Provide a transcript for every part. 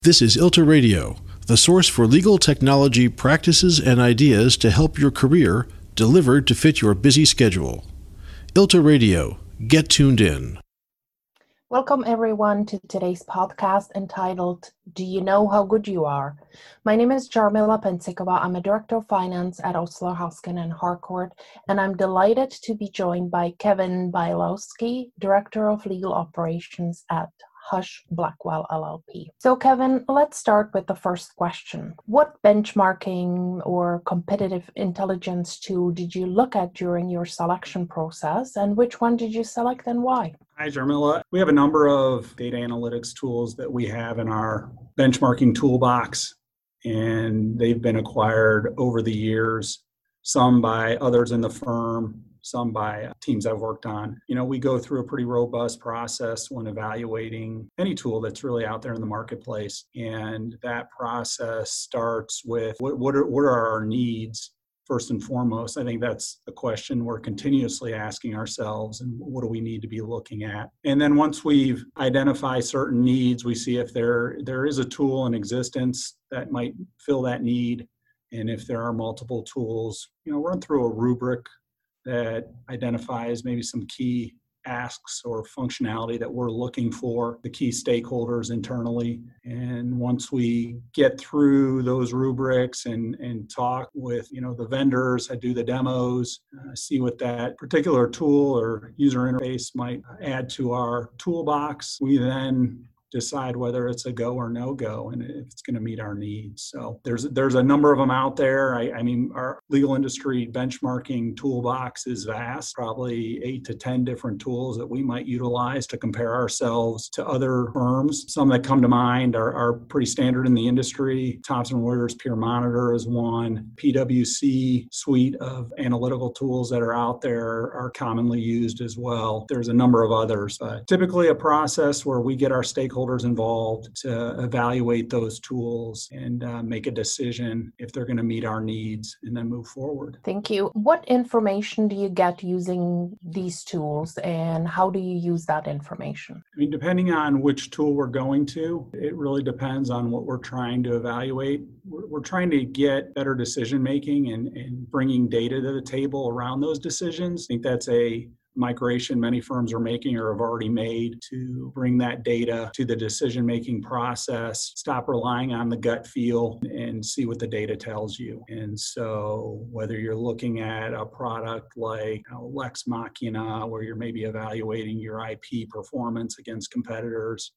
This is ILTA Radio, the source for legal technology practices and ideas to help your career, delivered to fit your busy schedule. ILTA Radio, get tuned in. Welcome everyone to today's podcast entitled, Do You Know How Good You Are? My name is Jarmila Pensikova. I'm a Director of Finance at Osler, Hoskin & Harcourt, and I'm delighted to be joined by Kevin Bielowski, Director of Legal Operations at Husch Blackwell LLP. So Kevin, let's start with the first question. What benchmarking or competitive intelligence tool did you look at during your selection process, and which one did you select and why? Hi, Jarmila. We have a number of data analytics tools that we have in our benchmarking toolbox, and they've been acquired over the years, some by others in the firm, some by teams I've worked on. We go through a pretty robust process when evaluating any tool that's really out there in the marketplace. And that process starts with what are our needs first and foremost. I think that's the question we're continuously asking ourselves, and what do we need to be looking at? And then once we've identified certain needs, we see if there is a tool in existence that might fill that need. And if there are multiple tools, run through a rubric that identifies maybe some key asks or functionality that we're looking for, the key stakeholders internally. And once we get through those rubrics and talk with, the vendors, I do the demos, see what that particular tool or user interface might add to our toolbox. We then decide whether it's a go or no go and if it's going to meet our needs. So there's a number of them out there. I mean, our legal industry benchmarking toolbox is vast, probably 8 to 10 different tools that we might utilize to compare ourselves to other firms. Some that come to mind are pretty standard in the industry. Thomson Reuters Peer Monitor is one. PwC suite of analytical tools that are out there are commonly used as well. There's a number of others. Typically a process where we get our stakeholders involved to evaluate those tools and make a decision if they're going to meet our needs and then move forward. Thank you. What information do you get using these tools, and how do you use that information? I mean, depending on which tool we're going to, it really depends on what we're trying to evaluate. We're trying to get better decision making and bringing data to the table around those decisions. I think that's a migration many firms are making or have already made to bring that data to the decision-making process, stop relying on the gut feel and see what the data tells you. And so whether you're looking at a product like Lex Machina, where you're maybe evaluating your IP performance against competitors,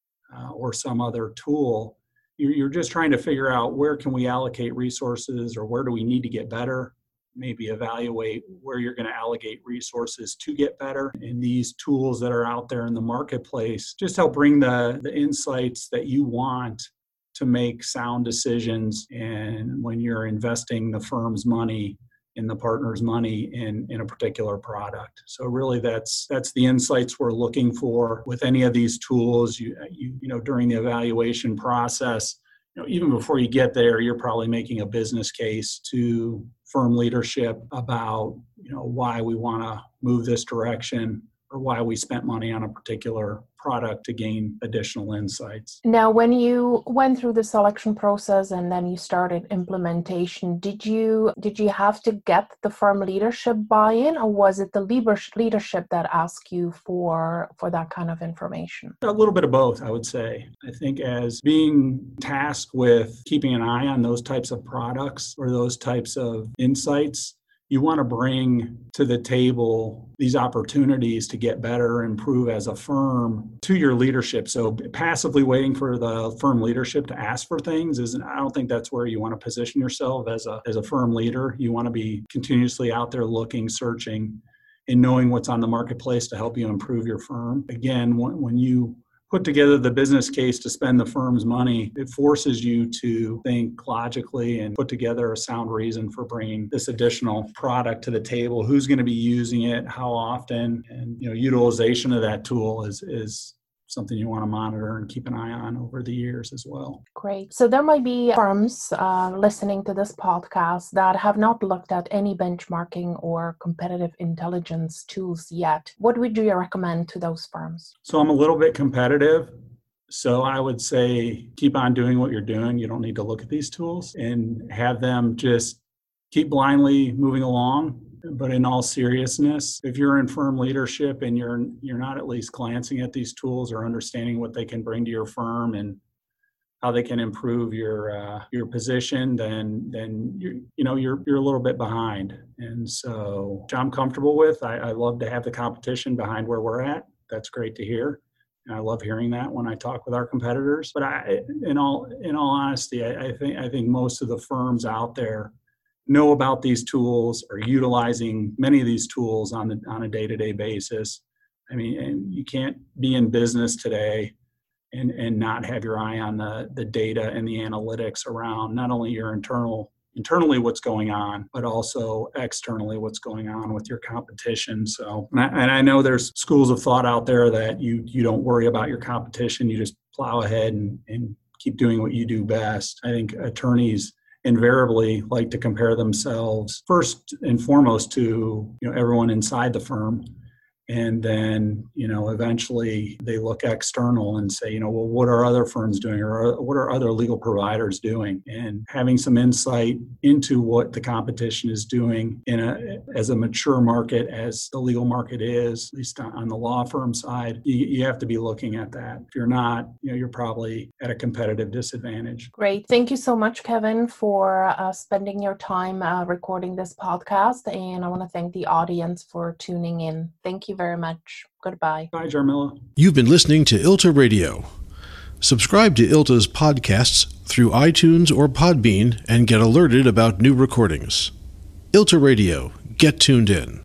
or some other tool, you're just trying to figure out where can we allocate resources or where do we need to get better. Maybe evaluate where you're going to allocate resources to get better. And these tools that are out there in the marketplace just help bring the insights that you want to make sound decisions. And when you're investing the firm's money and the partner's money in a particular product. So really that's the insights we're looking for with any of these tools. You during the evaluation process, even before you get there, you're probably making a business case to firm leadership about, why we want to move this direction or why we spent money on a particular product to gain additional insights. Now, when you went through the selection process and then you started implementation, did you have to get the firm leadership buy-in, or was it the leadership that asked you for that kind of information? A little bit of both, I would say. I think as being tasked with keeping an eye on those types of products or those types of insights, you want to bring to the table these opportunities to get better, improve as a firm to your leadership. So passively waiting for the firm leadership to ask for things I don't think that's where you want to position yourself as a firm leader. You want to be continuously out there looking, searching, and knowing what's on the marketplace to help you improve your firm. Again, when you put together the business case to spend the firm's money, it forces you to think logically and put together a sound reason for bringing this additional product to the table. Who's going to be using it? How often? And utilization of that tool is something you want to monitor and keep an eye on over the years as well. Great. So there might be firms listening to this podcast that have not looked at any benchmarking or competitive intelligence tools yet. What would you recommend to those firms? So I'm a little bit competitive. So I would say keep on doing what you're doing. You don't need to look at these tools and have them just keep blindly moving along. But in all seriousness, if you're in firm leadership and you're not at least glancing at these tools or understanding what they can bring to your firm and how they can improve your position, then you're a little bit behind. And so, which I'm comfortable with. I love to have the competition behind where we're at. That's great to hear. And I love hearing that when I talk with our competitors. But in all honesty, I think most of the firms out there know about these tools, are utilizing many of these tools on a day-to-day basis. I mean, and you can't be in business today and not have your eye on the data and the analytics around not only your internally what's going on, but also externally what's going on with your competition. So, and I know there's schools of thought out there that you don't worry about your competition, you just plow ahead and keep doing what you do best. I think attorneys invariably like to compare themselves first and foremost to everyone inside the firm. And then, eventually they look external and say, well, what are other firms doing, or what are other legal providers doing? And having some insight into what the competition is doing as a mature market, as the legal market is, at least on the law firm side, you have to be looking at that. If you're not, you're probably at a competitive disadvantage. Great. Thank you so much, Kevin, for spending your time recording this podcast. And I want to thank the audience for tuning in. Thank you very much. Goodbye. Bye, Jarmila. You've been listening to ILTA Radio. Subscribe to ILTA's podcasts through iTunes or Podbean and get alerted about new recordings. ILTA Radio. Get tuned in.